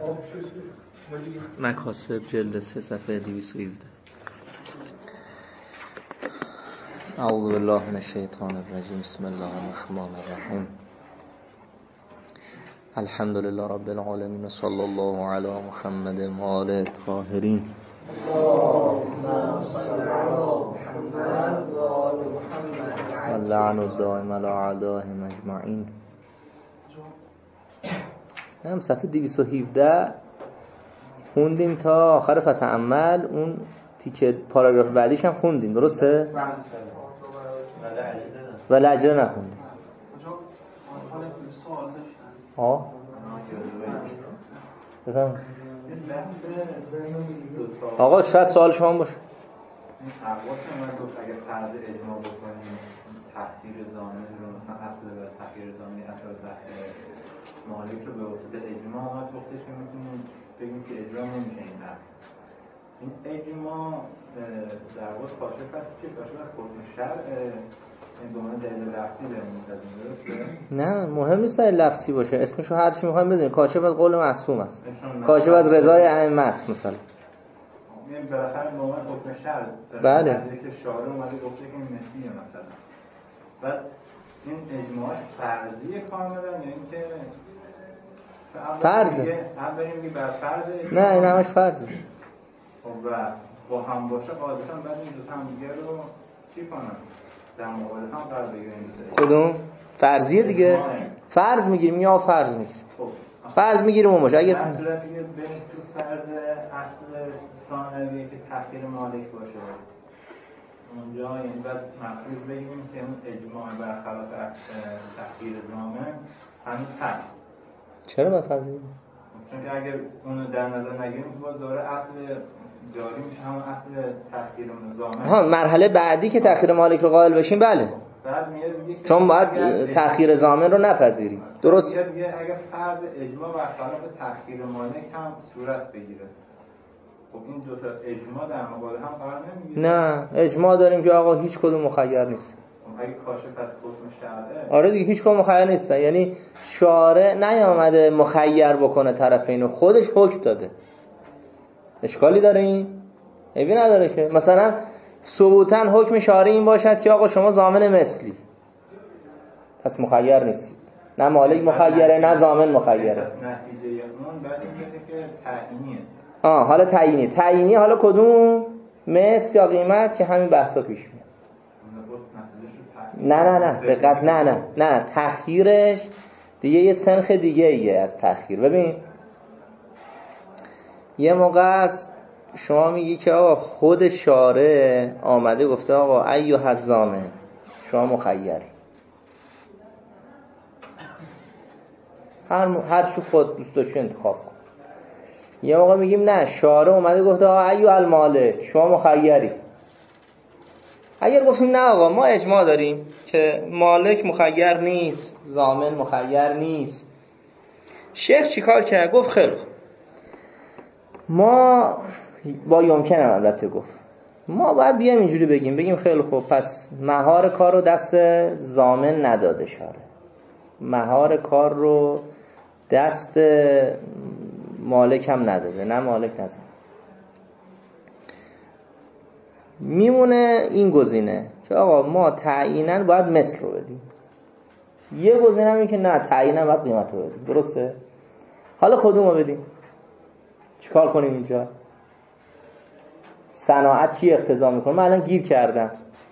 مکاسب جلد 3 صفحه 217. اعوذ بالله من الشیطان الرجیم. بسم الله الرحمن الرحیم. الحمد لله رب العالمین و صلی الله علی محمد و آله الطاهرین. اللعن الدائم علی اعدائهم اجمعین. هم صفحه 217 خوندیم تا آخر فتعمل. اون تیکه پاراگراف بعدیش هم خوندیم، درسته؟ ولی اجر نخوندیم. بفهم آقا شاید سوال شما باشه. این اقوال که من گفت اگر فرض اجماع بکنیم تحقیر ضامن رو مثلا اصل و تحقیر ضامن اصل مالک رو به واسطه اجماع اومد گفتش که میتونیم بگیم که اجماع نمیشه این اصل. این اجماع در واقع کاشف هست که کاشف از حکم شرع این به عنوان دلیل لفظی داریم می‌ذاریم، درسته؟ نه مهم نیست دلیل لفظی باشه، اسمشو هر چی می‌خوایم بزنیم. کاشف از قول معصوم است، کاشف از رضای ائمه است مثلا. این بالاخره به عنوان حکم شرع بله که شارع اومده گفته که این مثلیه مثلا. بعد این اجماعش فرضیه کاملا یا اینکه فرضه؟ هم بریم بر فرض. نه این همش فرضه. و با هم باشه قاعدتا بعد این دو تا هم دیگه رو چی کنن؟ در مقابل هم قرار بگیریم. کدوم؟ فرضیه دیگه. فرض میگیریم یا فرض میگیریم. فرض میگیریم اون باشه. اگه در صورتی که بریم تو فرض اصل ثانویه که تأخیر مالک باشه اونجا یعنی بعد مفروض بگیریم که اون اجماع برخلاف تأخیر ضامن هنوز هست. چرا باید فرض بگیریم؟ چون که اگر اونو در نظر نگیریم باز دوباره اصل جاری میشه، همون اصل تأخیر ضامن. مرحله بعدی که تأخیر مالک رو قائل بشیم بله. چون باید تأخیر ضامن رو نپذیریم. درست؟ دیگه اگر فرض اجماع برخلاف تأخیر مالک هم صورت بگیره خب این دو تا اجماع در مقابل هم قرار نمیگیره. نه اجماع داریم که آقا هیچ کدوم مخیر نیست. اگه کاشف از حکم شرعه آره دیگه هیچ کدوم مخیر نیستن. یعنی شارع نیامده مخیر بکنه طرفینو، خودش حکم داده. اشکالی داره این؟ عیبی نداره که مثلا ثبوتاً حکم شارع این باشد که آقا شما ضامن مثلی، پس مخیر نیستید. نه مالک مخیره نه ضامن مخیره. نتیجه اون بعد اینه که تعیینیه. حالا تعیینی حالا کدوم؟ مثل یا قیمت که همین بحثا پیش میاد. نه دقت نه تأخیرش دیگه یه سنخ دیگه ایه از تأخیر. ببین یه موقع است شما میگی که آقا خود شارع آمده گفته آقا ایها الضامن شما مخیری، هر چی خود دوست داشتی انتخاب کن. یه موقع میگیم نه شارع اومده گفته آقا ایها المالک شما مخیری. اگر گفتیم نه آقا ما اجماع داریم که مالک مخیر نیست، ضامن مخیر نیست، شیخ چیکار کرد؟ گفت خیلی ما با یمکنه البته گفت ما باید بیایم اینجوری بگیم خیلی خوب پس مهار کار رو دست ضامن نداده شارع، مهار کار رو دست مالک هم نداده، نه مالک نه ضامن. میمونه این گزینه که آقا ما تعییناً باید مثل رو بدیم. یه گزینه هم این که نه تعییناً باید قیمت رو بدیم. درسته؟ حالا کدوم رو بدیم؟ چیکار کنیم اینجا؟ صناعت چی اقتضا میکنه؟ من الان گیر کردم.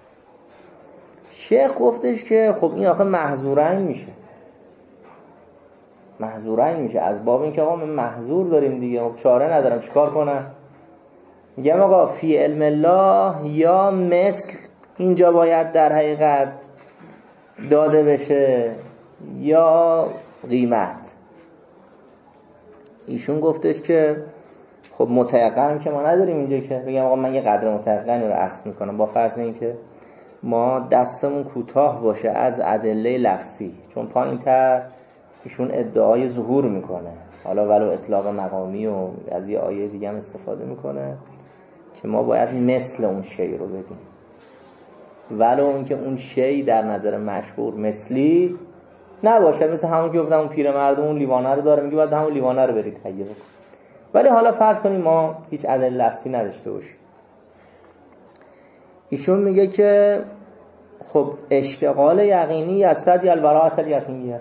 شیخ گفتش که خب این آخه محظورین میشه از باب این که آقا من محظور داریم دیگه، خب چاره ندارم چیکار کنم؟ میگم آقا فی علم الله یا مثل اینجا باید در حقیقت داده بشه یا قیمت. ایشون گفتش که خب متيقن که ما نداریم اینجا که بگم آقا من یه قدر متيقنی رو اخذ میکنم با فرض اینکه ما دستمون کوتاه باشه از ادله لفظی، چون پایین‌تر ایشون ادعای ظهور میکنه، حالا ولو اطلاق مقامی و از یه آیه دیگه هم استفاده میکنه که ما باید مثل اون شی رو بدیم، ولو اینکه اون شی در نظر مشهور مثلی نباشه. مثل همون که گفتم اون پیرمرد اون لیوانه رو داره، میگه باید همون لیوانه رو برید تهیه بکن. ولی حالا فرض کنیم ما هیچ ادله لفظی نداشته باشیم. ایشون میگه که خب اشتغال یقینی یستدی البراءة الیقینیه،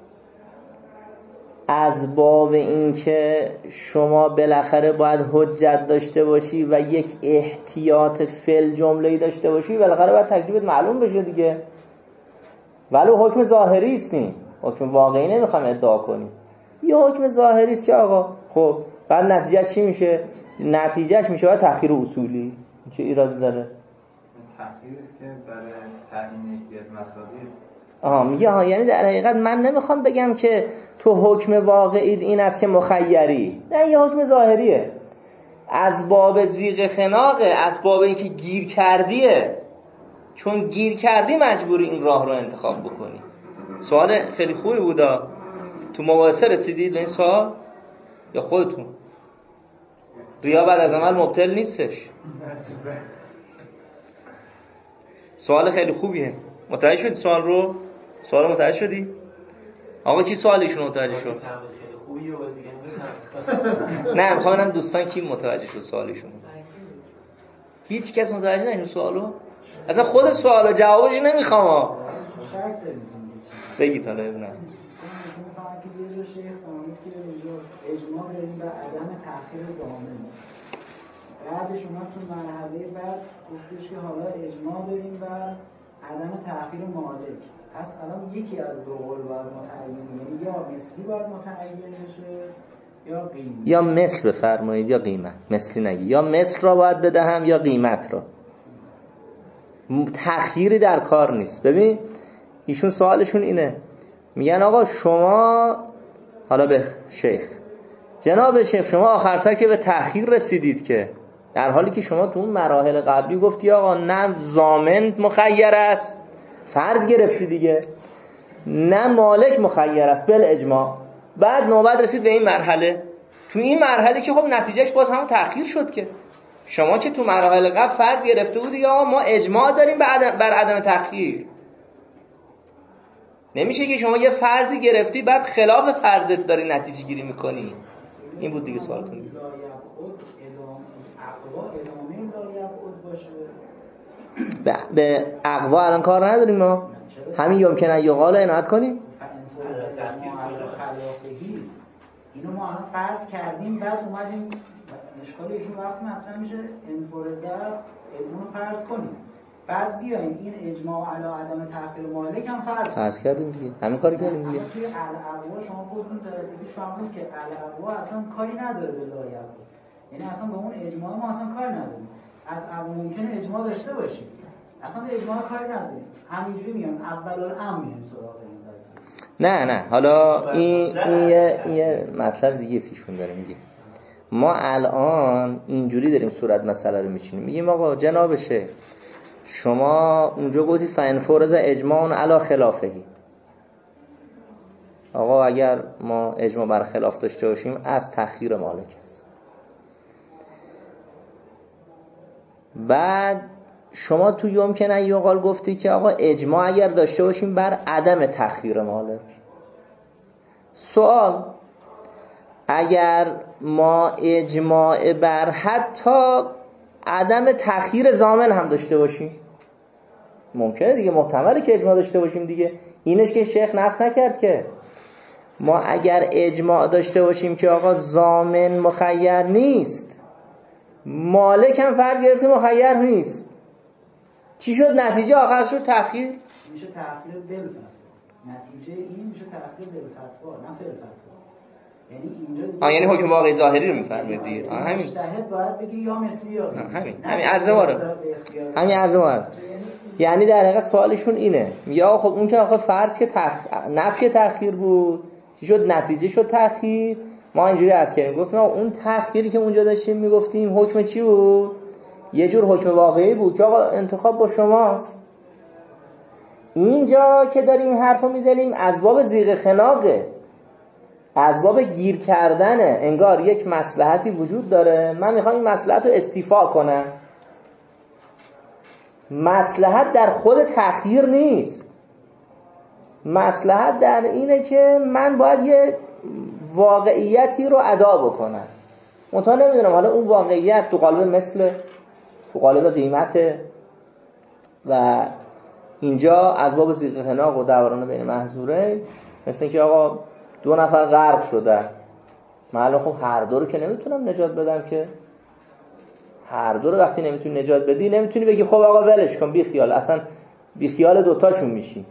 از باب این که شما بالاخره باید حجت داشته باشی و یک احتیاط فعل جمله‌ای داشته باشی، بالاخره باید تکلیفت معلوم بشه دیگه. ولو حکم ظاهری است، نی حکم واقعی نمیخوام ادعا کنیم، یه حکم ظاهری است که آقا خب بعد نتیجهش چی میشه؟ نتیجهش میشه باید تأخیر اصولی. چه ایرادی داره؟ تأخیری است که برای تعیین یک مسائل میگه یعنی در حقیقت من نمیخوام بگم که تو حکم واقعی این است که مخیری، نه، یه حکم ظاهریه، از باب زیغ خناقه، از باب اینکه گیر کردیه، چون گیر کردی مجبوری این راه رو انتخاب بکنی. سوال خیلی خوبی بودا. تو مباحثه رسیدید به این سوال یا خودتون؟ ریا بعد از عمل مبطل نیستش. سوال خیلی خوبیه. متوجه شدی سوال رو؟ سوال متوجه شدی؟ آقا کی سوالشون متوجه شد؟ نه، میخوام ببینم دوستان کی متوجه شد سوالشون. هیچ کس متوجه نشد سوالو؟ اصلا خود سوالو جوابش نمیخوام. بگید حالا ببینم. اجماع داریم و عدم تأخیر ضامن. بعدش اومد تو مرحله بعد گفتش که حالا اجماع داریم و عدم تأخیر مالک. پس الان یکی از دو قول باید متعین، یعنی یا مثلی باید متعین بشه یا قیمت. یا مثل بفرمایید یا قیمت. مثلی نگی، یا مثل را باید بدهم یا قیمت را. تأخیری در کار نیست. ببین ایشون سوالشون اینه، میگن آقا شما، حالا به شیخ، جناب شیخ شما آخر سر که به تأخیر رسیدید، که در حالی که شما تو اون مراحل قبلی گفتی آقا نه ضامن مخیر است، فرض گرفتی دیگه، نه مالک مخیر است بل اجماع. بعد نوبت رسید به این مرحله، تو این مرحله که خب نتیجهش باز همون تأخیر شد. که شما که تو مراحل قبل فرض گرفته بودی آقا ما اجماع داریم بر عدم تأخیر، نمیشه که شما یه فرضی گرفتی بعد خلاف فرضت داری نتیجه گیری میکنی. این بود دیگه سوالتون. به اقوا الان کار نداریم ما، همین یمکنه یقال عنایت کنیم. اینو ما الان فرض کردیم، بعد اومدیم اشکال ایشون وقت مطرح میشه انفرازه اجماع فرض کنیم، بعد بیایم این اجماع علی عدم تأخیر مالک هم فرض کردیم دیگه، همین کاری کردیم دیگه. توی الاقوا شما خودتون درستگیش فهمید که الاقوا اصلا کاری نداره به لایق، یعنی اصلا به اون اجماع ما اصلا کاری نداریم. از اول ممکنه اجماع داشته باشیم، اصلا به اجماع کاری نداریم، همینجوری میگم اول الامر میایم سراغ این. نه حالا این یه مطلب دیگه ایشون داره میگه. ما الان اینجوری داریم صورت مسئله رو میچینیم، میگیم آقا جناب شیخ شما اونجا گفتید فانفرز اجماع علی خلافهی. آقا اگر ما اجماع بر خلاف داشته باشیم از تأخیر مالک است. بعد شما تو یمکنه یقال گفتی که آقا اجماع اگر داشته باشیم بر عدم تأخیر مالک. سوال، اگر ما اجماع بر حتی عدم تأخیر ضامن هم داشته باشیم، ممکنه دیگه، محتمله که اجماع داشته باشیم دیگه. اینش که شیخ نفی نکرد که ما اگر اجماع داشته باشیم که آقا ضامن مخیر نیست، مالک هم فرض گرفته مخیر نیست، چی شد؟ نتیجه آخر شد تأخیر. میشه تأخیر بالفتوا. نتیجه این میشه تأخیر بالفتوا، نه بالفتوا. یعنی اینجا یعنی حکم واقعی ظاهری رو میفرمایید دیگه. همین مجتهد باید بگی یا مثلی یا همین عرض ما یعنی در حقیقت سوالشون اینه، یا خب اون که آخه فرض که نفی تأخیر بود، چی شد؟ نتیجه شد تأخیر. ما اینجوری عرض کردیم، گفتیم اون تأخیری که اونجا داشتیم میگفتیم حکم چی بود؟ یه جور حکم واقعی بود که آقا انتخاب با شماست. اینجا که داریم این حرفو میزنیم از باب زیغ خناقه، از باب گیر کردنه، انگار یک مصلحتی وجود داره، من میخوام این مصلحت رو استیفا کنم. مصلحت در خود تأخیر نیست، مصلحت در اینه که من باید یه واقعیتی رو ادا بکنم. منتها نمیدونم حالا اون واقعیت تو قالب مثل، تو قالب قیمته و اینجا از باب ضیق حناق و دوران بین محظورین مثل اینکه آقا 2 نفر غرق شدن، معلوم خب هر دو رو که نمیتونم نجات بدم که، هر دو رو وقتی نمیتونی نجات بدی نمیتونی بگی خب آقا ولش کن بی خیال، اصلا بی خیال دوتاشون میشی.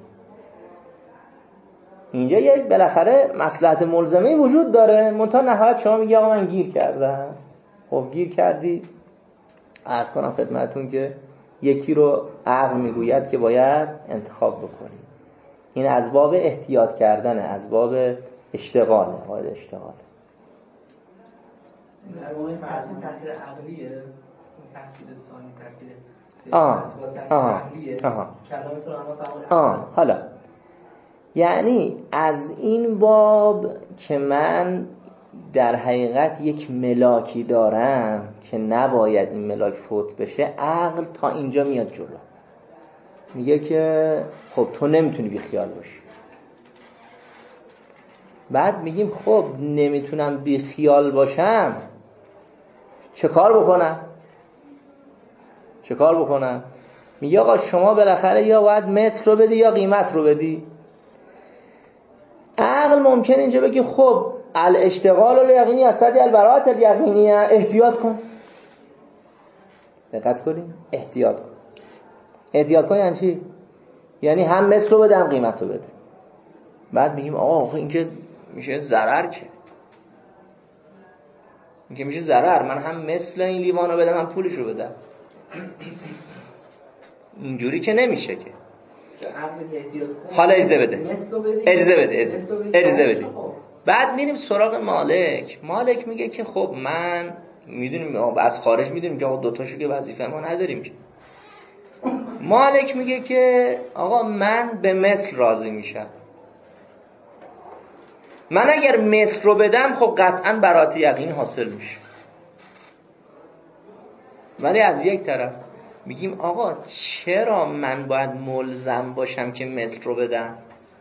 اینجا یک بالاخره مصلحت ملزمه وجود داره، منتها نهایت شما میگی آقا من گیر کردم. خب گیر کردی، عرض کنم خدمتون که یکی رو عقل میگوید که باید انتخاب بکنی. این از باب احتیاط کردنه، از باب اشتغاله، باید اشتغاله. در واقع تحصیل عقلیه، تحصیل ثانی تحصیل حالا یعنی از این باب که من در حقیقت یک ملاکی دارم که نباید این ملاک فوت بشه، عقل تا اینجا میاد جلو، میگه که خب تو نمیتونی بی خیال باشی. بعد میگیم خب نمیتونم بی خیال باشم، چه کار بکنم؟ میگه آقا شما بالاخره یا باید مثل رو بدی یا قیمت رو بدی. عقل ممکن اینجا بگه خب الاشتغال الیقینی استدعی البراءة الیقینیه، احتیاط کن. دقت کنین، احتیاط کن یعنی چی؟ یعنی هم مثل رو بده هم قیمت رو بده. بعد میگیم آقا این که میشه ضرر، که این که میشه ضرر، من هم مثل این لیوان رو بدم هم پولش رو بدم. اینجوری که نمیشه که. حالا اجازه بده. بعد میریم سراغ مالک میگه که خب من میدونیم از خارج میدونیم که آقا دوتاشو که وظیفه ما نداریم که. مالک میگه که آقا من به مثل راضی میشم، من اگر مثل رو بدم خب قطعا براءت یقین حاصل میشه. ولی از یک طرف میگیم آقا چرا من باید ملزم باشم که مثل رو بدم؟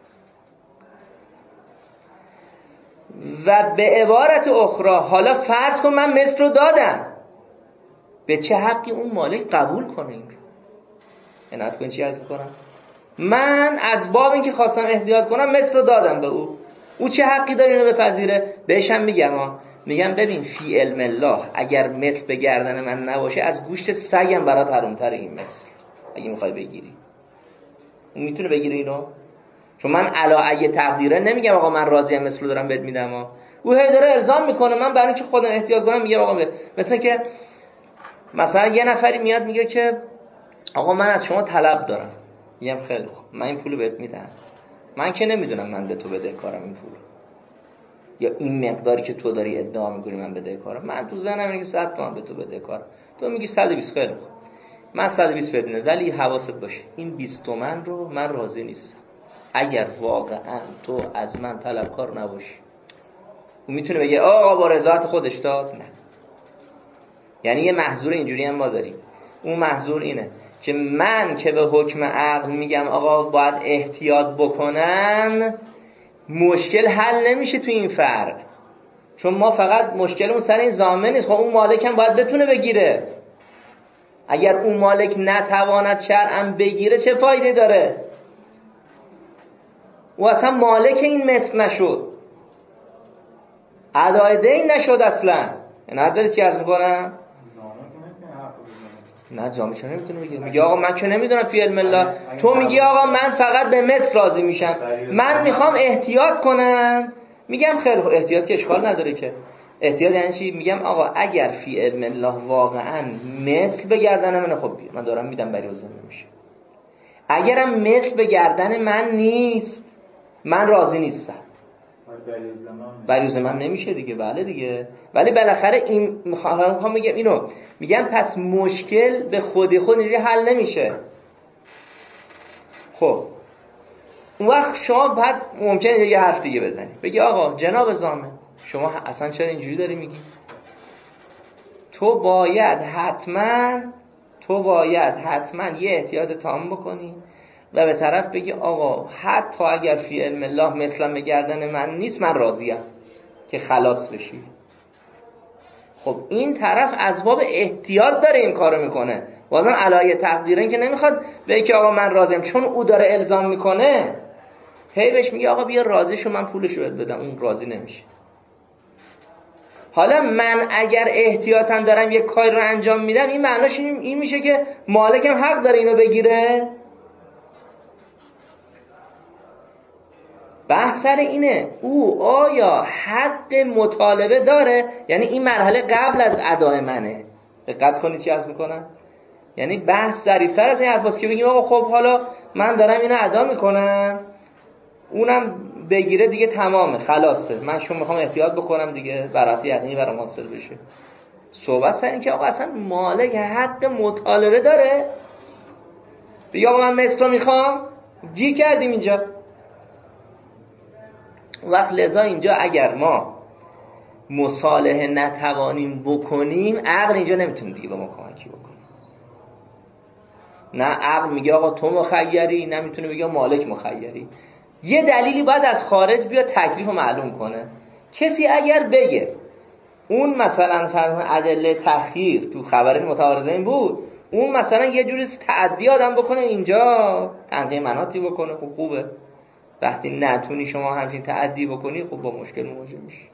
و به عبارت اخرى حالا فرض کن من مثل رو دادم، به چه حقی اون مالک قبول کنه این رو؟ عنایت کن چی عرض میکنم؟ من از باب این که خواستم احتیاط کنم مثل رو دادم به او چه حقی داره اینو بپذیره؟ بهشم میگم ببین فی علم الله اگر مثل به گردن من نباشه از گوشت سگم برات حرام‌تر این مثل. اگه میخوای بگیری اون میتونه بگیره اینو، چون من علا ای تقدیره نمیگم آقا من راضیم مثل رو دارم بهت میدم، او هی داره الزام میکنه، من برای اینکه خودم احتیاط کنم میگم آقا مثلا که مثلا یه نفری میاد میگه که آقا من از شما طلب دارم، میگم خیلی خوب من این پولو بهت میدم، من که نمیدونم من به تو بدهکارم این پولو، یا این مقداری که تو داری ادعا میکنی من بدهکارم، من تو ذهنم اینه که 100 تومن به تو بدهکارم، تو میگی 120. خیلی خوب من 120 بدونه، ولی حواست باشه این 20 تومن رو من راضی نیستم، اگر واقعا تو از من طلبکار نباشی. اون میتونه بگه آقا با رضایت خودش داد؟ نه. یعنی یه محظور اینجوری هم ما داریم، اون محظور اینه که من که به حکم عقل میگم آقا باید احتیاط بکنم، مشکل حل نمیشه تو این فرق، چون ما فقط مشکلمون سر این ضامن نیست، خب اون مالک هم باید بتونه بگیره. اگر اون مالک نتواند شرعاً بگیره چه فایده داره؟ او اصلا مالک این مثل نشد، ادای دین نشد اصلا. نداری چی عرض میکنم؟ نه جامعه چرا نمیتونه بگیره؟ میگه آقا من که نمیدونم فی علم الله، تو میگی آقا من فقط به مثل راضی میشم، من میخوام احتیاط کنم. میگم خیلی خوب احتیاط که اشکال نداره که. احتیاط یعنی چی؟ میگم آقا اگر فی علم الله واقعا مثل به گردن من، خب من دارم میدم بریوزه نمیشه. اگرم مثل به گردن من نیست، من راضی نیستم، بریوزه من نمیشه دیگه. بله دیگه، ولی بالاخره این میخوام بگم اینو میگم پس مشکل به خود اینجوری حل نمیشه. خب اون وقت شما بعد ممکنه یه حرف دیگه بزنی، بگی آقا جناب ضامن شما اصلا چرا اینجوری داری میگی؟ تو باید حتما یه احتیاط تام بکنی و به طرف بگی آقا حتی اگر فی علم الله مثلا به گردن من نیست، من راضیم که خلاص بشی. خب این طرف از باب احتیاط داره این کارو میکنه، بازم علایه تقدیرن که نمیخواد بگه که آقا من راضیم، چون او داره الزام میکنه هی بهش میگه آقا بیا راضی شو من پولشو بهت بدم، اون راضی نمیشه. حالا من اگر احتیاطاً دارم یک کاری رو انجام میدم، این معناش این میشه که مالکم حق داره اینو بگیره؟ بحث سر اینه او آیا حق مطالبه داره، یعنی این مرحله قبل از ادای منه. دقت کنید چی عرض میکنم، یعنی بحث ظریف‌تر از این حرفاست که بگیم آقا خب حالا من دارم اینو ادا میکنم، اونم بگیره دیگه تمامه خلاصه، من شما میخوام احتیاط بکنم دیگه برات یقینی برام حاصل بشه. صحبت سر این که آقا اصلا مالک حق مطالبه داره، بگه آقا من مثل رو میخوام، گیر کردیم اینجا. وقت لذا اینجا اگر ما مصالحه نتوانیم بکنیم، عقل اینجا نمیتونه دیگه به ما کمکی بکنه. نه عقل میگه آقا تو مخیری، نمیتونه بگه مالک مخیری. یه دلیلی باید از خارج بیاد تکلیف رو معلوم کنه. کسی اگر بگه اون مثلا فرض ادله تخییر تو خبرین متعارضین بود، اون مثلا یه جوری تعدی آدم بکنه اینجا تنقیه مناطی بکنه، خب خوبه. وقتی نتونی شما همچین تعدی بکنی، خب با مشکل مواجه میشی.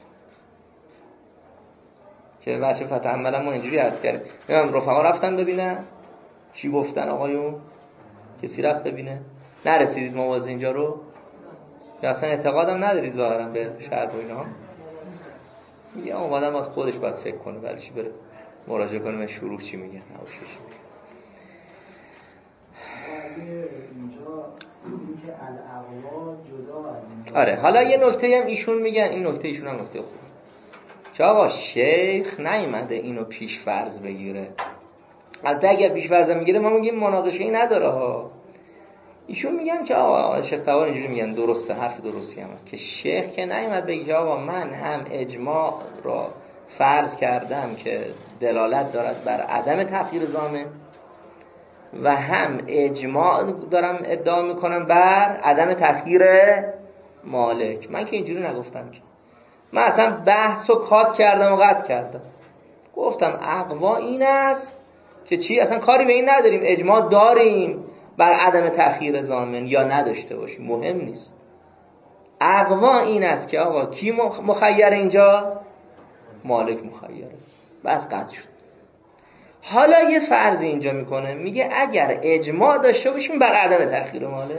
که بچه فتح عملا ما اینجوری هست کردیم، میگم رفقا رفتن ببینن چی گفتن آقایون، کسی رفت ببینه؟ نرسیدید مواز اینجا رو؟ یا اصلا اعتقادم نداری ظاهرا به شرط و اینا؟ میگه آدم از خودش باید فکر کنه، برای چی بره مراجعه کنه شروع چی میگه نوشش میگه. آره حالا یه نکته هم ایشون میگن، این نکته ایشون هم نکته خوبه که آقا شیخ نیومده اینو پیش فرض بگیره. البته اگر پیش فرض میگیره ما میگیم مناقشه‌ای نداره ها. ایشون میگن که آقا شیخ طبار اینجوری میگن، درسته، حرف درستی هم هست که شیخ که نیومد بگه آقا من هم اجماع را فرض کردم که دلالت دارد بر عدم تأخیر ضامن و هم اجماع دارم ادعا میکنم بر عدم تأخیر مالک. من که اینجوری نگفتم، که من اصلا بحث و کات کردم و قطع کردم، گفتم اقوا این است که چی، اصلا کاری به این نداریم اجماع داریم بر عدم تأخیر ضامن یا نداشته باشیم، مهم نیست. اقوا این است که آقا کی مخیر اینجا؟ مالک مخیره، بس قطع شد. حالا یه فرض اینجا میکنه، میگه اگر اجماع داشته باشیم بر عدم تأخیر مالک،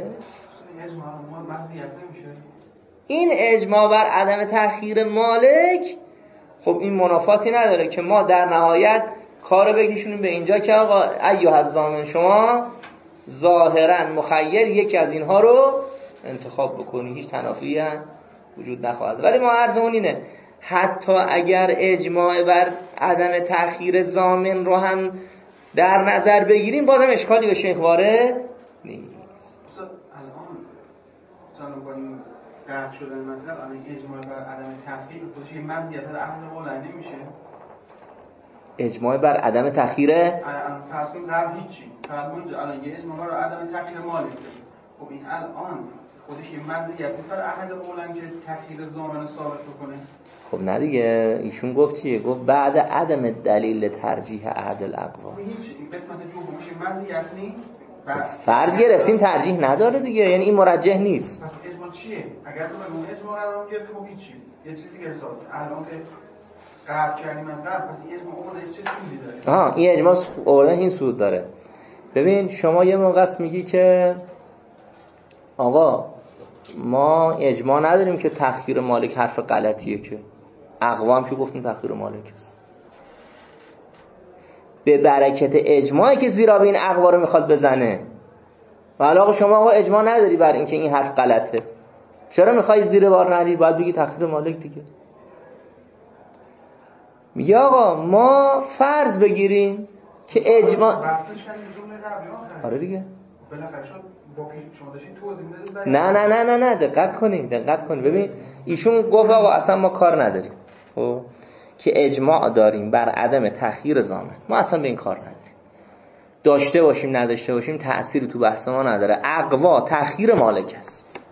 این اجماع بر عدم تأخیر مالک خب این منافاتی نداره که ما در نهایت کارو بکشونیم به اینجا که آقا ایها الضامن شما ظاهرا مخیر یکی از اینها رو انتخاب بکنی، هیچ تنافی هم وجود نخواهد. ولی ما عرضمون اینه حتی اگر اجماع بر عدم تأخیر ضامن رو هم در نظر بگیریم، بازم اشکالی به شیخ وارد نیست. الان مثلا با این قطع شدن مطلب الان اجماع بر عدم تأخیر خودش یه مزیت عقل قلعه نمیشه؟ اجماع بر عدم تأخیر فرض کنیم قبل هیچی، فرض الان یه اجماع بر عدم تأخیر مالک، خب این الان خودش یه مزیت بر عقل قلعه که تأخیر ضامن ثابت بکنه. خب نه دیگه، ایشون گفت چیه؟ گفت بعد عدم دلیل ترجیح احد الاقوال. هیچ قسمت دومش مزیت نیست، فرض گرفتیم ترجیح نداره دیگه، یعنی این مرجح نیست. پس اجماع چیه؟ اگر تو بگم اجماع قرار گرفت خب هیچی، یه چیزی دیگه حساب الان که قطع کردیم از قبل، پس این اجماع اون چه سودی داره؟ این اجماع اولا این سود داره. ببین شما یه موقع میگی که آقا ما اجماع نداریم که تأخیر مالک حرف غلطیه، که اقوام که گفتیم تأخیر مالک است، به برکت اجماعی که زیرا به این اقوا رو میخواد بزنه. و علاوه شما آقا اجماع نداری بر اینکه این حرف غلطه، چرا میخوای زیر بار نری؟ باید بگی تأخیر مالک دیگه. میگه آقا ما فرض بگیریم که اجماع آره دیگه. نه دقت کنید. ببین ایشون گفت آقا اصلا ما کار نداریم که اجماع داریم بر عدم تأخیر ضامن، ما اصلا به این کار نداریم، داشته باشیم نداشته باشیم تأثیری تو بحث ما نداره، اقوا تأخیر مالک است.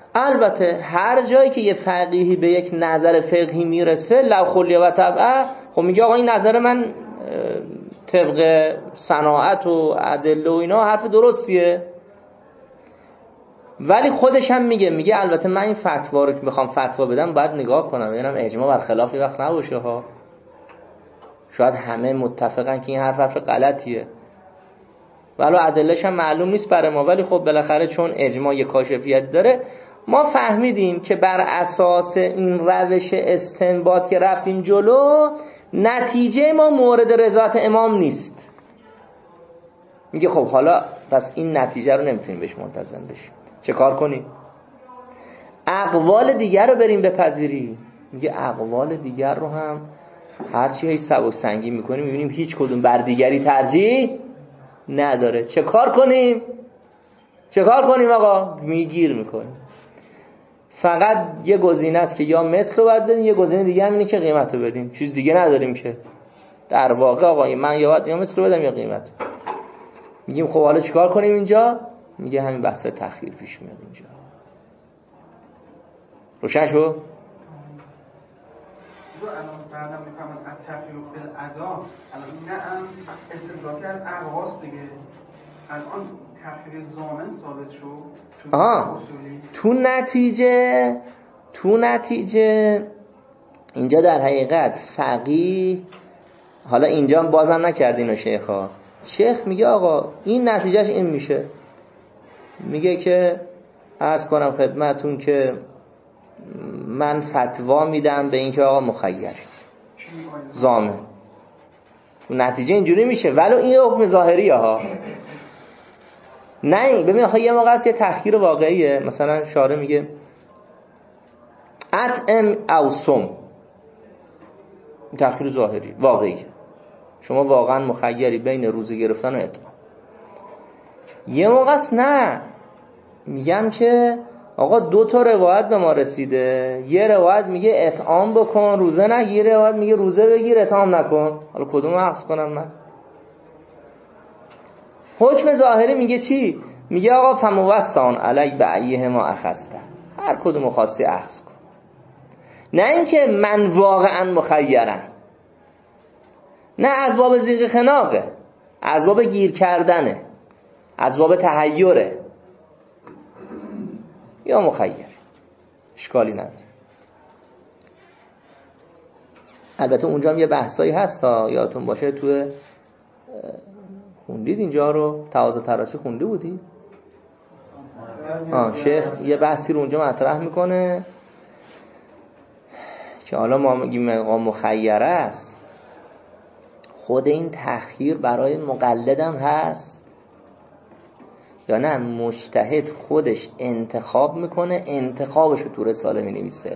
البته هر جایی که یه فقیهی به یک نظر فقهی میرسه لو خلیه و طبعه خب میگه آقا این نظر من طبق صناعت و ادله و اینا حرف درستیه، ولی خودش هم میگه البته من این فتوا رو که میخوام فتوا بدم باید نگاه کنم ببینم اجماع برخلاف وقت نباشه ها، شاید همه متفقن که این حرف غلطیه ولی ادله‌ش هم معلوم نیست برای ما، ولی خب بالاخره چون اجماع یک کاشفیت داره ما فهمیدیم که بر اساس این روش استنباط که رفتیم جلو نتیجه ما مورد رضایت امام نیست. میگه خب حالا پس این نتیجه رو نمیتونیم بهش منتظم بشیم، چه کار کنیم؟ اقوال دیگر رو بریم بپذیریم. میگه اقوال دیگر رو هم هرچی هی سبک سنگی میکنیم میبینیم هیچ کدوم بر دیگری ترجیح نداره. چه کار کنیم آقا؟ میگیر میکنیم. فقط یه گزینه است که یا مثل رو باید بدیم، یه گزینه دیگه هم اینه که قیمت رو بدیم، چیز دیگه نداریم که در واقع. آقا من یا مثل رو بدم یا قیمت. میگیم خب حالا چیکار کنیم اینجا؟ میگه همین بحث تأخیر پیش میاد اینجا. روشن شو؟ الان بعدم میفهمن از تأخیر و فعل ادا الان نه هم استدراکی از اقواس دیگه الان تأخیر ضامن ثابت شد تو نتیجه اینجا در حقیقت فقیه حالا اینجا بازم نکردین شیخ میگه آقا این نتیجهش این میشه، میگه که عرض کنم خدمتون که من فتوا میدم به این که آقا مخیر ضامن. نتیجه اینجوری میشه ولو این حکم ظاهریه ها. نه ببین آخه یه موقع است یه تأخیر واقعیه، مثلا شارع میگه اطعم او صم، تأخیر ظاهری واقعیه، شما واقعا مخیری بین روزه گرفتن و اطعام. یه موقع است نه میگم که آقا 2 تا روایت به ما رسیده، یه روایت میگه اطعام بکن روزه نگیر، یه روایت میگه روزه بگیر اطعام نکن، حالا کدوم اخذ کنم من؟ حکم ظاهری میگه چی؟ میگه آقا فموسعون علی بایه ما اخذته، هر کدوم خواستی اخذ کن. نه اینکه من واقعا مخیرم، نه از باب زیغ خناقه، از باب گیر کردنه، از باب تحیره، یا مخیر اشکالی نداره. البته اونجا هم یه بحثایی هست تا یادتون باشه، تو خوندید اینجا رو تواضع تراسی خونده بودید؟ شیخ یه بحثی رو اونجا مطرح میکنه که حالا ما میگیم مقام مخیره است، خود این تأخیر برای مقلدم هست یا نه مجتهد خودش انتخاب میکنه، انتخابش رو تو رساله مینویسه.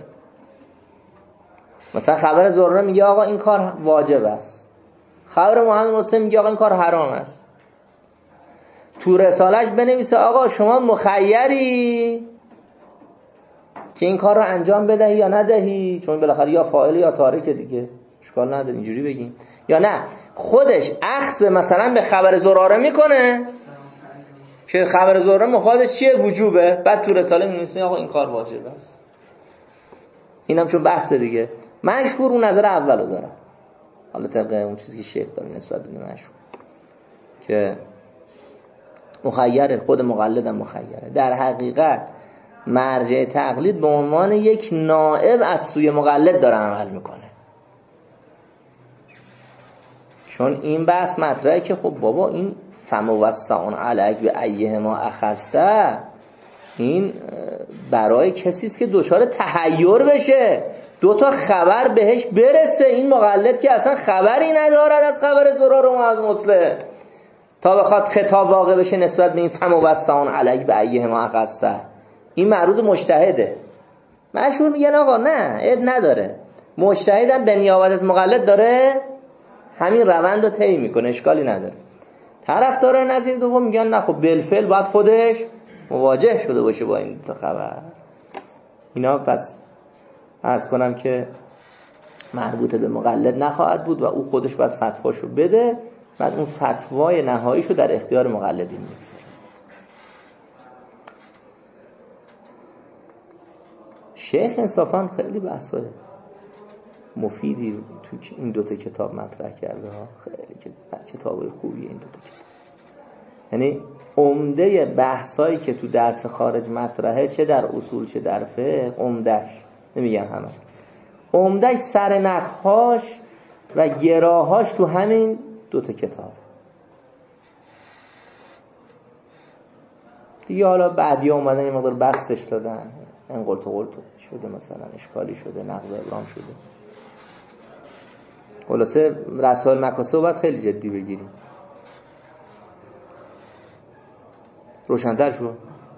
مثلا خبر زهره میگه آقا این کار واجب است، خبر محمد مسلم میگه آقا این کار حرام است، تو رسالهش بنویسه آقا شما مخیری که این کار رو انجام بدهی یا ندهی، چون بالاخره یا فاعل یا تارک دیگه، اشکال نداره اینجوری بگیم. یا نه خودش اخذ مثلا به خبر زراره میکنه که خبر زهره مخاطبش چیه؟ وجوبه، بعد تو رساله می‌نویسه آقا این کار واجب است. اینم چون بحث دیگه مشهور اون نظر اولو داره، حالا طبق اون چیزی که شیخ داره نسبت به مشهور که مخیره، خود مقلدم مخیره. در حقیقت مرجع تقلید به عنوان یک نائب از سوی مقلد داره عمل میکنه، چون این بحث مطرحه که خب بابا این فموسعون علیک به ایه ما اخذته، این برای کسی است که دچار تحیر بشه، 2 تا خبر بهش برسه. این مقلد که اصلا خبری ندارد از خبر زرار و از مسلم تا بخواد خطاب واقع بشه نسبت به این فموسعون علیک به ایه ما اخذته. این معروض مجتهده. مشهور میگن آقا نه عیب نداره، مجتهدم به نیابت از مقلد داره همین روند رو طی میکنه، اشکالی نداره. طرفداران نظیر دوم میگن نه خب بالفعل باید خودش مواجه شده باشه با این خبر. اینا پس عرض کنم که مربوط به مقلد نخواهد بود و او خودش باید فتواشو بده، بعد اون فتوای نهاییشو در اختیار مقلدین میگذاره. شیخ انصافا خیلی بحثای مفیدی تو این دوتا کتاب مطرح کرده ها. خیلی کتابای خوبیه این دوتا کتاب. یعنی عمده بحثایی که تو درس خارج مطرحه، چه در اصول چه در فقه، عمدهش، نمیگم همه، عمدهش سرنخهاش و گراهاش تو همین دوتا کتاب دیگه. حالا بعدی اومدن یه مقدار بستش دادن، این قلت شده، مثلا اشکالی شده، نقض ابرام شده. خلاصه رسائل مکاسب باید خیلی جدی بگیریم. روشن‌تر شو.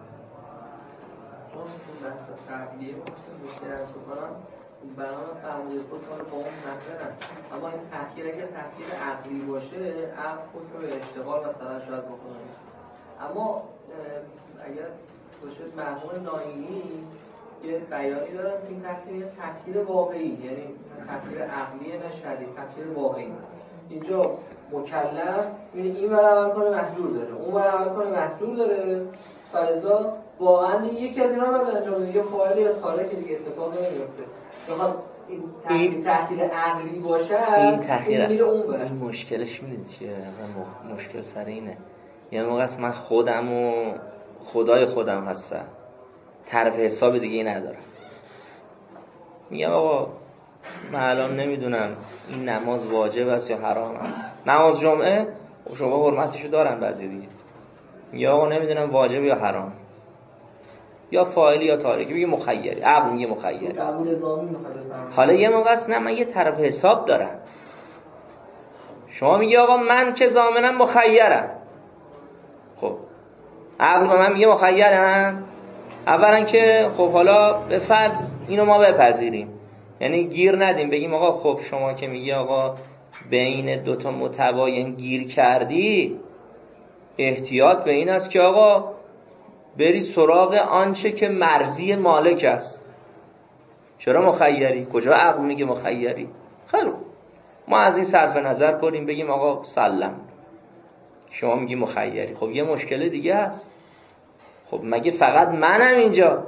برای فرموده خود با اون نفرن، اما این تحقیر اگر تحقیر عقلی باشه، عقل خود رو اشتغال مثلا شاید بکنه. اما اگر باشه مرحوم ناینی یه بیانی دارن که این تحقیر واقعی، یعنی تحقیر عقلی نه شرعی، تحقیر واقعی. اینجا مکلف این ور عمل کنه محجور داره، اون ور عمل کنه محجور داره، فلذا واقعا یکی از اینا باید انجام بده، یه فاعلی از کاره که دیگه اتفاق نمیفته. بخواد این تحقیر عقلی باشه، این تحقیر میره اون ور. این مشکلش میدید چیه؟ مشکل سر اینه. یه موقع است من خودم و خدای خودم هستم، طرف حساب دیگه ندارم. میگم آقا من الان نمیدونم این نماز واجب است یا حرام است. نماز جمعه شما حرمتشو دارن بعضی دیگه. میگه آقا نمیدونم واجب یا حرام، یا فاعلی یا تارکی. میگه مخیری، عقل میگه مخیری. قبول ضامن میخواد. حالا یه موقع است نه من یه طرف حساب دارم. شما میگه آقا من که ضامنم مخیرم. خب عقل به من میگه مخیرم. اولا که خب حالا به فرض اینو ما بپذیریم، یعنی گیر ندیم، بگیم آقا خب شما که میگی آقا بین دوتا متباین گیر کردی، احتیاط به این است که آقا بری سراغ آنچه که مرضی مالک است. چرا مخیری؟ کجا عقل میگه مخیری؟ خیلی ما از این صرف نظر کنیم، بگیم آقا سلام شما میگی مخیری. خب یه مشکل دیگه هست. خب مگه فقط منم اینجا؟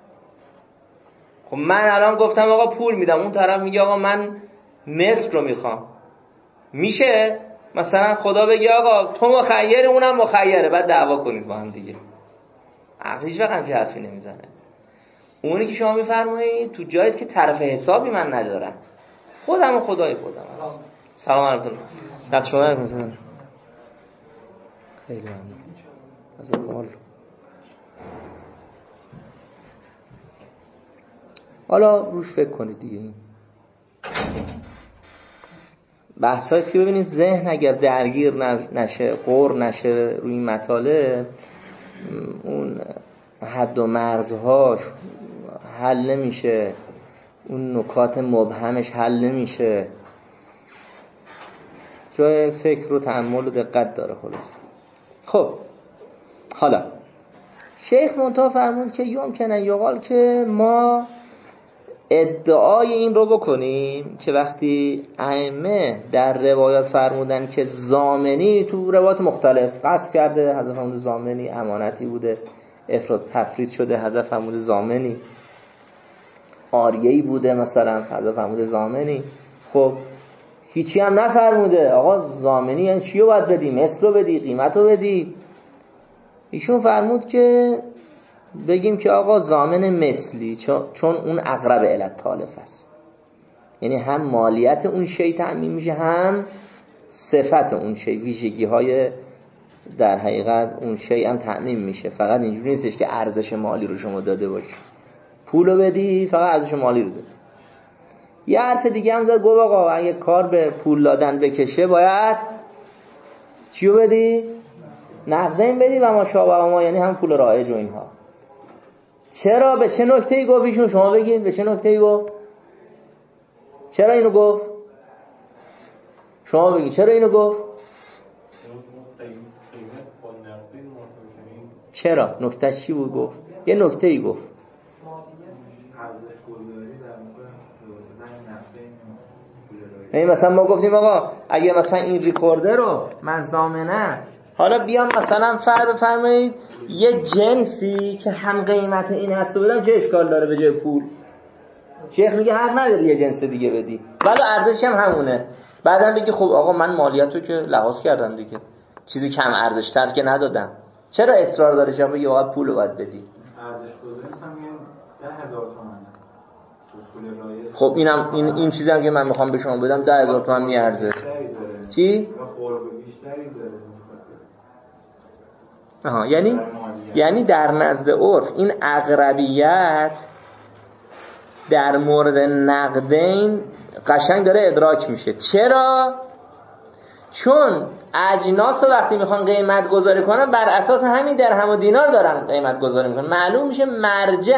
خب من الان گفتم آقا پول میدم، اون طرف میگه آقا من مصر رو میخوام. میشه مثلا خدا بگه آقا تو مخیری اونم مخیره، بعد دعوا کنید با هم دیگه؟ عقل هیچ وقت همچین حرفی نمیزنه. اونی که شما میفرمایید تو جاییست که طرف حسابی من ندارم، خودم و خدای خودم هست. سلام علیکم. دست شما نکنید. خیلی ممنون از کمال. حالا روش فکر کنید دیگه. این بحثایی که ببینید ذهن اگر درگیر نشه، قور نشه روی این مطالب، اون حد و مرزهاش حل نمیشه، اون نکات مبهمش حل نمیشه. جای فکر و تأمل و دقت داره. خب حالا شیخ منتها فرمود که یمکنه یقال که ما ادعای این رو بکنیم که وقتی ائمه در روایات فرمودن که ضامنی، تو روایات مختلف قصد کرده حضرت فرمود ضامنی امانتی بوده، افراد تفرید شده حضرت فرمود ضامنی، عاریه‌ای بوده مثلا حضرت فرمود ضامنی. خب هیچی هم نفرموده آقا ضامنی یعنی چی رو باید بدی؟ مصر رو بدی؟ قیمت رو بدی؟ ایشون فرمود که بگیم که آقا ضامن مثلی، چون اون اقرب الی التالف است، یعنی هم مالیت اون شی تأمین میشه، هم صفت اون شی، ویژگی های در حقیقت اون شی هم تأمین میشه. فقط اینجوری نیستش که ارزش مالی رو شما داده باشی، پول رو بدی فقط ارزش مالی رو دادی. یه حرف دیگه هم زد، گفت آقا اگه کار به پول دادن بکشه باید چیو بدی؟ نقدین بدی و ما شابه ما، یعنی هم پول رایج و اینها. چرا؟ به چه نکته‌ای گفت ایشون؟ شما بگید به چه نکته‌ای گفت؟ چرا اینو گفت؟ شما بگید چرا اینو گفت؟ چرا؟ نکتهش چی بود گفت؟ یه نکته‌ای گفت. یعنی مثلا ما گفتیم آقا اگه مثلا این ریکوردر رو من ضامنه، حالا بیام مثلا بفرمایید یه جنسی که هم قیمت این هست بدم، چه اشکال داره به جای پول؟ شیخ میگه حق نداری یه جنس دیگه بدی ولی ارزشش هم همونه. بعدم بگی خب آقا من مالیاتو که لحاظ کردم دیگه، چیزی کم ارزش‌تر که ندادم، چرا اصرار داره شما بگی آقا پولو باید بدی؟ ارزش گذاری هم میگن 10,000 تومان. خب اینم این چیزی هم که من میخوام به شما بدم 10,000 تومان میارزه. چی؟ بیشتری داره. آها یعنی در نزد عرف این اقربیت در مورد نقدین قشنگ داره ادراک میشه. چرا؟ چون اجناس وقتی میخوان قیمت گذاری کنن بر اساس همین درهم و دینار دارن قیمت گذاری میکنن، معلوم میشه مرجع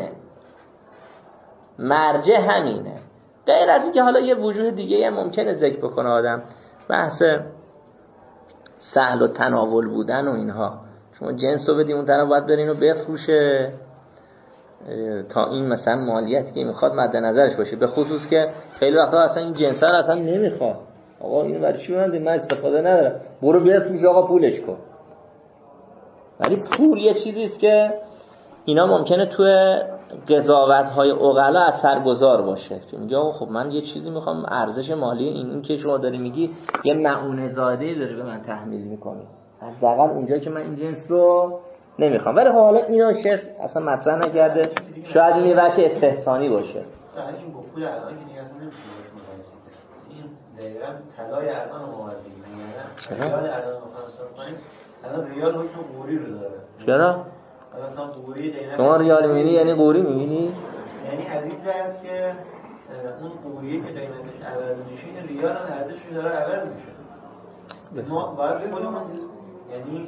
همینه. غیر از اینکه حالا یه وجوه دیگه هم ممکنه ذکر بکنه آدم، بحث سهل و تناول بودن و اینها. شما جنس رو بدیم اون طرف باید برین و بفروشه تا این مثلا مالیاتی که میخواد مد نظرش باشه، به خصوص که خیلی وقتا اصلا این جنس رو اصلا نمیخواد. آقا اینو برای چی من استفاده ندارم، برو بفروش آقا پولش کن. ولی پول یه چیزی است که اینا ممکنه توی قضاوت‌های عقلا اثرگذار باشه که میگه آقا خب من یه چیزی میخوام ارزش مالی این که شما داری میگی یه معونه زاده‌ای داره به من تحمیل میکنه، حداقل اونجایی که من این جنس رو نمیخوام. ولی حالا اینو شیخ اصلا مطرح نکرده، شاید این یه بچه استحسانی باشه. این با پول الان که دیگه اصلا نمیشه باش مقایسه کرد. این دقیقاً طلای الان رو موازی می‌کنه. ریال الان مقایسه کنیم، الان ریال حکم قوری رو داره. چرا؟ مثلا قوری قیمت شما ریال می‌بینی یعنی قوری می‌بینی؟ یعنی از این جهت که اون قوریه که قیمتش عوض میشه این ریال هم ارزشش داره عوض میشه. ما باید خودمون یعنی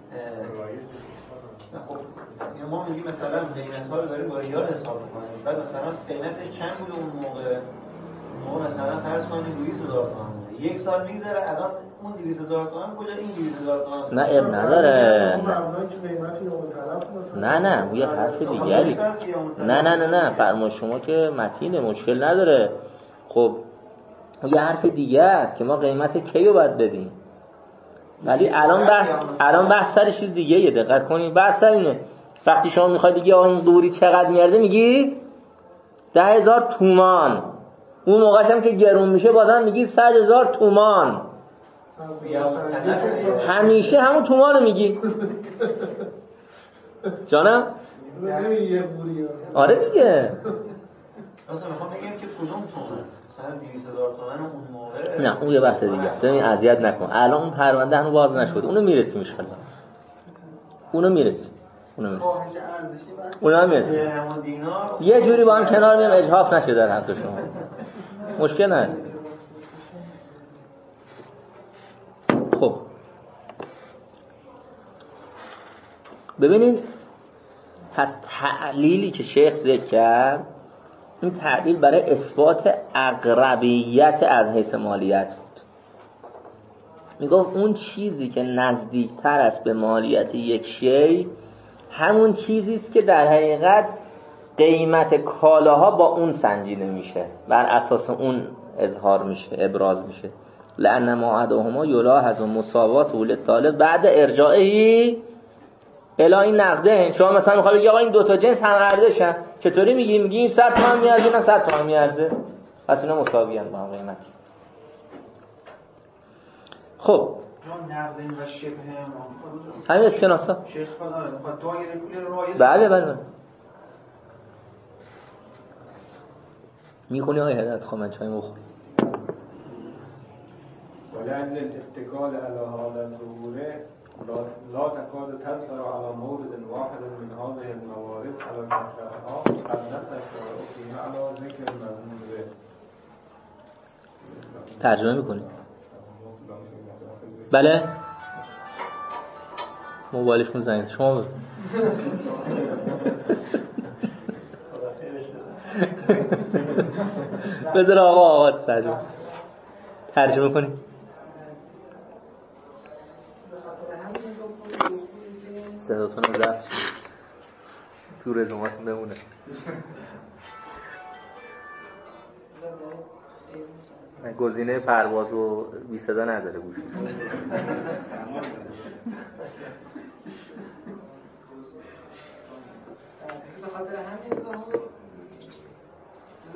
خب ما میگیم مثلا قیمت‌ها رو داریم با ریال حساب می‌کنیم، بعد مثلا قیمتش چند بود اون موقع مثلا فرض کنیم 200,000 تومان، یک سال میگذره الان اون 200,000 تومان کجا، این 200,000 تومان نه اب نداره. نه اون یه حرف دیگری. نه فرمایش شما که متین مشکل نداره. خب یه حرف دیگه است که ما قیمت کیو باید بدیم، ولی الان بحث سر چیز دیگه یه دقت کنید. بحث سر اینه وقتی شما میخوای بگی آقا این قوری چقدر میارزه میگی 10,000 تومان، اون موقعش هم که گرون میشه بازم میگی 100,000 تومان، همیشه همون تومان رو میگی. جانم؟ آره دیگه. مثلا میخوام بگم که کدوم تومان مثلا 200,000 تومان اون موقع، نه اون یه بحث دیگه است، این اذیت نکن. الان اون پرونده هنوز باز نشده، اونو میرسیم ان شاء الله. اونو میرسیم. یه جوری با هم کنار میام اجحاف نشه در حق شما، مشکل نداره. خب ببینید، پس تعلیلی که شیخ ذکر کرد این تعلیل برای اثبات اقربیت از حیث مالیت بود. میگفت اون چیزی که نزدیکتر است به مالیت یک شی همون چیزی است که در حقیقت قیمت کالاها با اون سنجیده میشه، بر اساس اون اظهار میشه، ابراز میشه. لأن موعدهما یلاحظ مساوات للطالب بعد ارجاعه الی این نقده. شما مثلا میخوای بگی آقا این دو تا جنس هم ارزشن، چطوری میگی این 100 تومن میارزه اینم 100 تومن میارزه، پس اینا مساوی ان با هم قیمتی. خب نقدین و شبه همین اسکناسا شیخ فلانه میخواد دایره پول رایج. بله میخونی های هدایت خواه من چای مخور. ولأن الاتكال على هذا الظهور لا تكاد تظهر على مورد واحد من هذه الموارد على كثرها قد نتشرع فيها على ذكر المذموم به. ترجمه میکنی؟ بله موبایلشون زنگ شما بگو. بذار آقا ترجمه کنی. صداتون رو ضبط تو رزوماتون بمونه. گزینه پرواز و بی صدا نداره گوش. به خاطر همین ظهور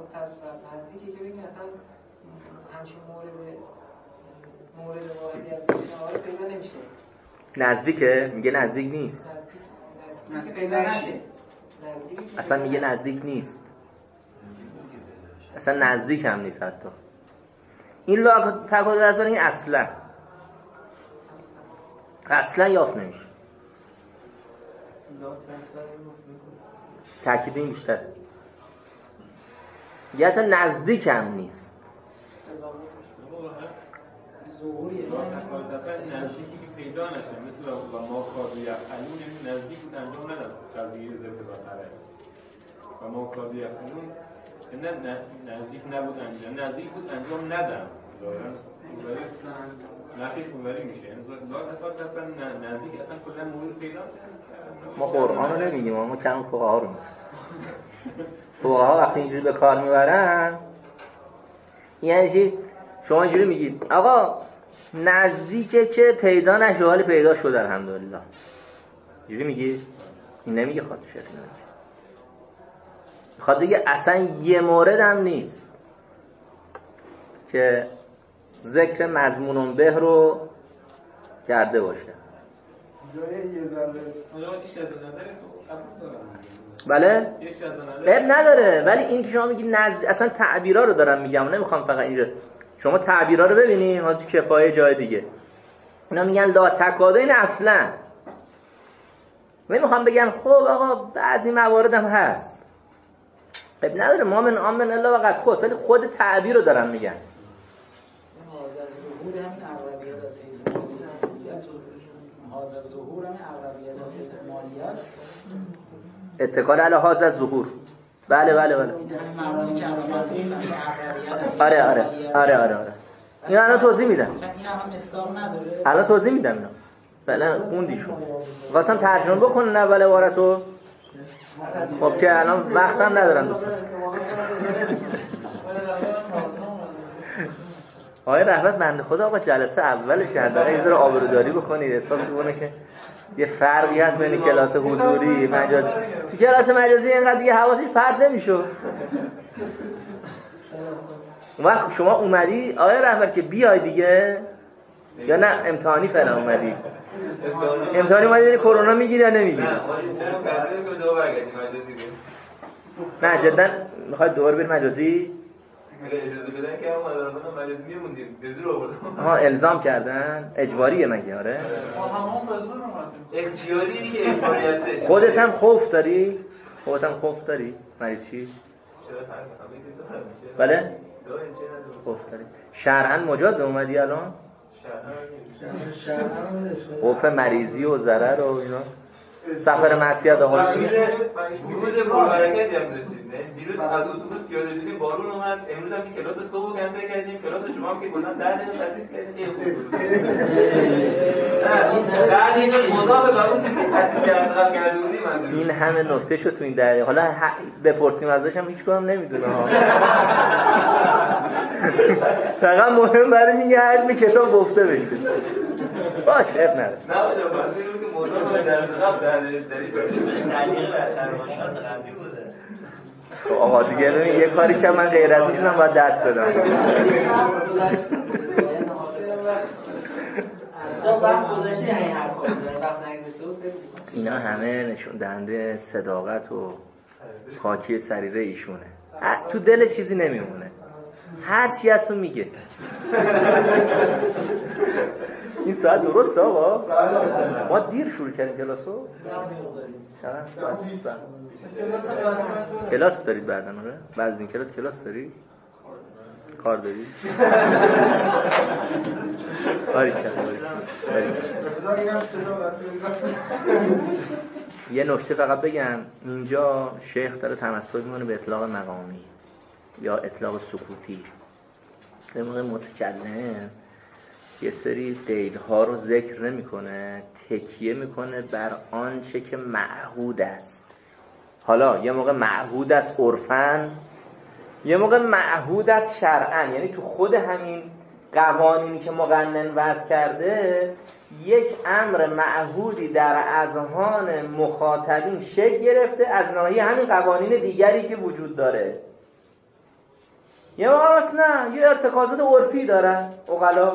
مختص و نزدیکی که بگیم اصلا همچین مورد واحدی از اجماع پیدا نمیشه. نزدیکه؟ میگه نزدیک نیست. نزدیک پیدا نشه. اصلا میگه نزدیک نیست. اصلا نزدیک هم نیست حتی. این لا تکادر از این اصلا یافت نمیشه. تاکید این بیشتر. یه حتی نزدیک هم نیست. نزدیکی که پیدا نشه مثل و ما کادوی افعلون نزدیک بود انجام نداد قضیه ضد باطره و ما کادوی افعلون نزدیک نبود انجام نزدیک بود انجام ندم ظاهرا نفی اونوری میشه لا تفاوت اصلا نزدیک اصلا کلا مورد پیدا نشه. ما قرآن رو نمیگیم ما کلام فقها رو میگیم. فقها وقتی اینجوری به کار میبرن یعنی شما اینجوری میگید آقا نزدیکه که پیدا نشه ولی پیدا شده الحمدلله. اینجوری میگی؟ این نمیگه خاطر شرط نمیگه. میخواد دیگه اصلا یه مورد هم نیست که ذکر مضمون به رو کرده باشه. بله؟ عیب نداره ولی این که شما میگی اصلا تعبیرا رو دارم میگم نمیخوام فقط اینجا شما تعبیرا رو ببینید ها کفایه جای دیگه. اینا میگن لا تکاده این اصلا نمیخوام بگن خب آقا بعضی موارد هم هست عیب نداره ما من آمن الا وقت خود ولی خود تعبیر رو دارم میگن. اتکال علی هذا ظهور بله آره اینا الان توضیح میدم الان توضیح میدم اینا فعلا خوندیشون واسه ترجمه بکنن اول عبارتو خب که الان وقتم ندارم دوستان. آقای رحمت بنده خدا آقا جلسه اولش حداقل یه ذره آبروداری بکنید احساس می‌کنه که یه فرقی هست بین کلاس حضوری مجازی. تو کلاس مجازی اینقدر دیگه حواسش پرت نمیشه. وقت شما اومدی آقای رحمت که بیای دیگه یا نه امتحانی فعلا اومدی؟ امتحانی اومدی کرونا میگیری یا نمیگیری؟ نه جدا میخواد دوباره بری مجازی؟ اجازه بدن که هم مدرسه مجازی میموندیم بزرگ آوردن. ها الزام کردن اجباریه مگه آره؟ همون بزرگ اختیاری دیگه اجباریته. خودت هم خوف داری؟ مریض چی؟ بله؟ خوف داری. شرعاً مجاز اومدی الان؟ خوف مریضی و ضرر و اینا سفر معصیت حال دیروز برکتی هم داشتیم. دیروز از اتوبوس پیاده شدیم بارون اومد. امروز هم که کلاس صبح کنسل کردیم. کلاس شما هم که کلا 10 دقیقه تعطیل کردیم. بعد این مضاف به اون چیزی تعطیل کرده بودیم من. این همه نکته شد تو این دقیقه. حالا بپرسیم ازش هم هیچ کدوم نمیدونه ها. فقط مهم برای میگه حجم کتاب گفته بشه. باش اب نداره. نه بابا واسه اینکه مضاف به درس قبل داری تعلیق بر فرمایشات قبلی بوده. آقا دیگه ببین یه کاری که من غیر از اینم باید درس بدم. اینا همه نشون دهنده صداقت و پاکی سریره ایشونه. تو دل چیزی نمیمونه. هر چی هستو میگه. این ساعت درست آقا؟ ما دیر شروع کردیم کلاسو؟ کلاس دارید بعدن آره؟ بعد از این کلاس داری؟ کار داری؟ آری یه نکته فقط بگم اینجا شیخ داره تمسک میکنه به اطلاق مقامی یا اطلاق سکوتی. در موقع متکلم یه سری قیدها رو ذکر نمیکنه، تکیه میکنه بر آنچه که معهود است. حالا یه موقع معهود است عرفاً، یه موقع معهود است شرعاً. یعنی تو خود همین قوانینی که مقنن وضع کرده یک امر معهودی در اذهان مخاطبین شکل گرفته از ناحیه همین قوانین دیگری که وجود داره. یه موقع اصلا یه ارتکازات عرفی دارن عقلا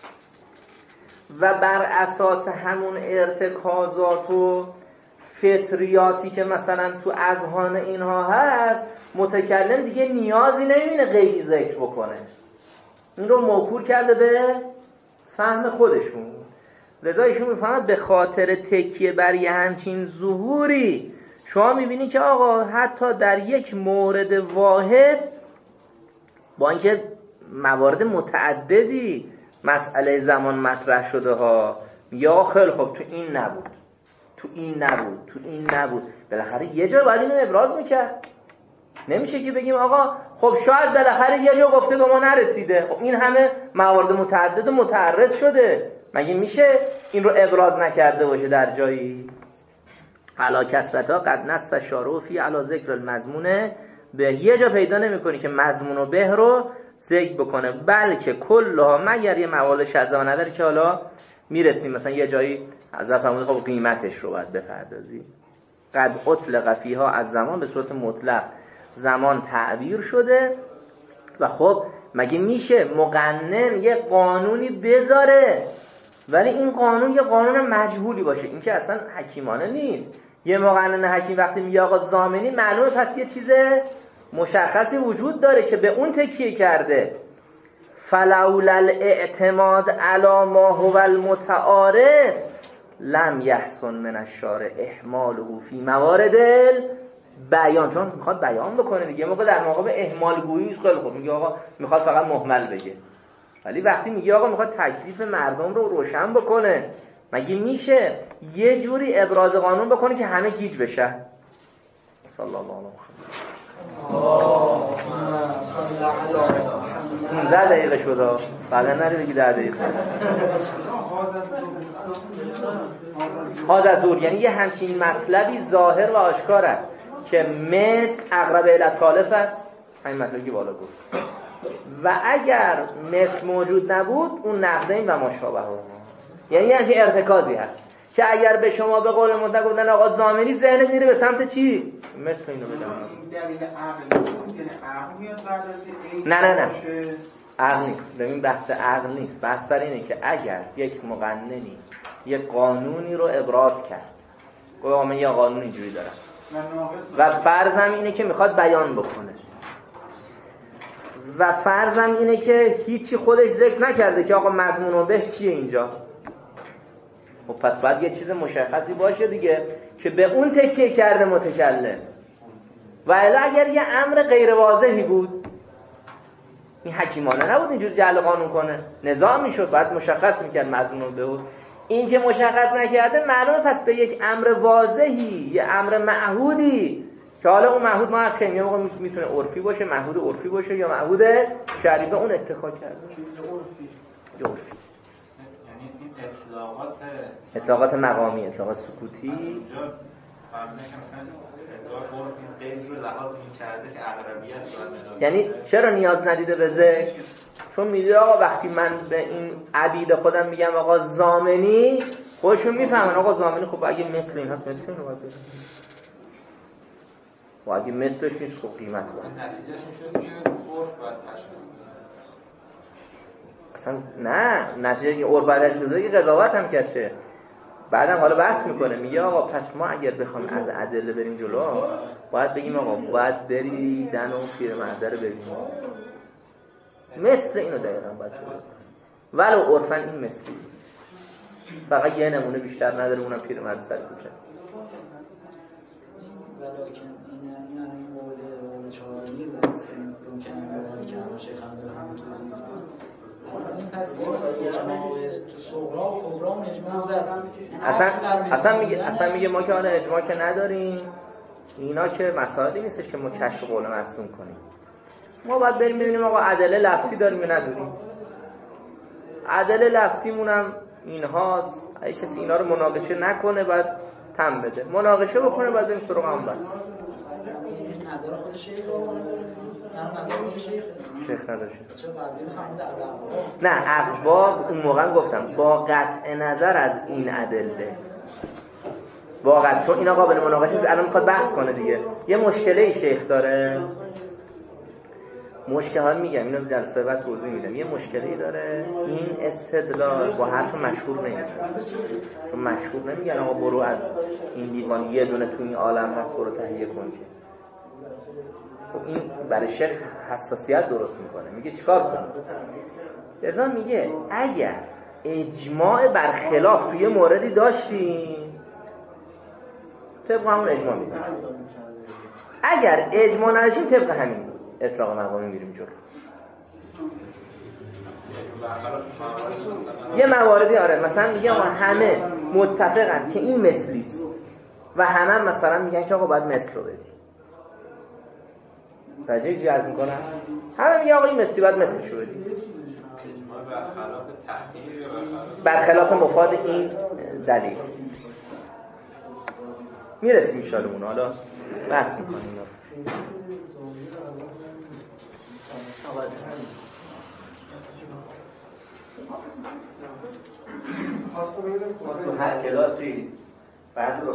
و بر اساس همون ارتکازات و فطریاتی که مثلا تو اذهان اینها هست متکلم دیگه نیازی نمیبینه غیبی ذکر بکنه، این رو موکول کرده به فهم خودشون. لذا ایشون میفهمد به خاطر تکیه بر یه همچین ظهوری شما میبینی که آقا حتی در یک مورد واحد با اینکه موارد متعددی مسئله زمان مطرح شده ها، یا خیلی خب تو این نبود، تو این نبود، تو این نبود، بالاخره یه جا باید اینو ابراز میکرد. نمیشه که بگیم آقا خب شاید بالاخره یه جا گفته به ما نرسیده، خب این همه موارد متعدد و متعرض شده، مگه میشه این رو ابراز نکرده باشه در جایی؟ علا کسرتا قد نص شارع فی علا ذکر المضمون به، یه جا پیدا نمی‌کنی که مضمون و به رو ذکر بکنه، بلکه کلها مگر یه موارد شذ و نداره که حالا میرسیم مثلا یه جایی حضرت فرمود خب قیمتش رو باید بپردازی. قد اطلق فیها از زمان به صورت مطلق زمان تعبیر شده و خب مگه میشه مقنن یه قانونی بذاره ولی این قانون یه قانون مجهولی باشه؟ این که اصلا حکیمانه نیست. یه مقنن حکیم وقتی میگه آقا ضامنی، معلومه پس یه چیز مشخصی وجود داره که به اون تکیه کرده. فلولا الاعتماد علی ما هو المتعارف لم یحسن من الشارع اهماله فی موارد بیان، چون میخواد بیان بکنه دیگه. موقع در مقابل اهمال گویی خیلی خوب میگه آقا میخواد فقط مهمل بگه، ولی وقتی میگه آقا میخواد تکلیف مردم رو روشن بکنه، مگه میشه یه جوری ابراز قانون بکنه که همه گیج بشه؟ صلی الله علیه و 10 دقیقه شده، بعدا نری بگی 10 دقیقه. هذا زور یعنی یه همچین مطلبی ظاهر و آشکار است که مثل اقرب الاتالف است، همین مطلبی که بالا گفت، و اگر مثل موجود نبود اون نقدین و مشابه ها، یعنی همچین ارتکازی هست که اگر به شما به قول مطلق گفتن آقا ضامنی، ذهنت میره به سمت چی؟ مثل اینو بدم. نه عقل نیست. ببین بحث عقل نیست، بحث بر اینه که اگر یک مقننی یک قانونی رو ابراز کرد، گفت من یه قانون اینجوری دارم و فرضم اینه که میخواد بیان بکنه و فرضم اینه که هیچی خودش ذکر نکرده که آقا مضمون و به چیه اینجا، خب پس باید یه چیز مشخصی باشه دیگه که به اون تکیه کرده متکلم. و الا اگر یه امر غیر واضحی بود، این حکیمانه نبود اینجور جعل قانون کنه، نظام میشد باید مشخص میکرد مضمون به بود. این که مشخص نکرده معلومه پس به یک امر واضحی، یه امر معهودی که حالا اون معهود ما از خیلی یه موقع میتونه عرفی باشه، معهود عرفی باشه یا معهود شرعی، به اون اتکا کرده عرفی. اطلاقات مقامی، اطلاقات سکوتی، یعنی چرا نیاز ندیده به ذکر؟ چون میگه آقا وقتی من به این عبید خودم میگم آقا ضامنی، خودشون میفهمن آقا ضامنی، خب اگه مثل این هست مثل این رو باید بزن، و اگه مثلش نیست خب قیمت باید. نتیجهش میشه که عرف باید تشخیص اصلا نه، نتیجه عرف باید تشخیص بده که قضاوت هم کشه. بعدم حالا بحث میکنه، میگه آقا پس ما اگر بخوایم از ادله بریم جلو باید بگیم آقا باید بری دن اون پیرمرده رو ببینیم، مثل اینو دقیقا باید بگیم، ولو عرفاً این مثلی نیست، فقط یه نمونه بیشتر نداره، اونم پیرمرد سر کوچه. ولیکن این مورد چهارمی و ممکنه که همه شیخ هم داره همون توضیح این پس تو صغرا و کبرا و اجماع اصلا میگه ما که آن اجماع که نداریم، اینا که مسائلی نیستش که ما کشف قول معصوم کنیم، ما باید بریم ببینیم آقا ادله لفظی داریم یا نداریم. ادله لفظیمونم اینهاست، اگه کسی اینا رو مناقشه نکنه باید تم بده، مناقشه بکنه باید بریم سراغ هم بس. نظر خود شیخ شیخ نداره. نه اقوام اون موقع گفتم با قطع نظر از این ادله، واقعا چون اینا قابل مناقشه الان میخواد بحث کنه دیگه. یه مشکله شیخ داره، مشکل ها میگم اینو جلسه بعد توضیح میدم. یه مشکلی داره این استدلال با حرف مشهور نیست، چون مشهور نمیگن آقا برو از این دیوان یه دونه تو این عالم هست برو تهیه کن که. خب این برای شیخ حساسیت درست میکنه، میگه چیکار کنم؟ لذا میگه اگر اجماع برخلاف توی موردی داشتیم طبق همون اجماع میدیم، اگر اجماع نداشتیم طبق همین اطلاق مقامی میریم جلو. یه مواردی آره مثلا میگه آقا همه متفقن که این مثلیست و همه مثلا میگن که آقا باید مثل رو بدی. راجعه چی عرض میکنن؟ همه میگن آقا این مثلی باید مثل شو بدی. برخلاف مفاد این دلیل میرسیم شالمون. حالا بحث میکنیم تو هر کلاسی بعد رو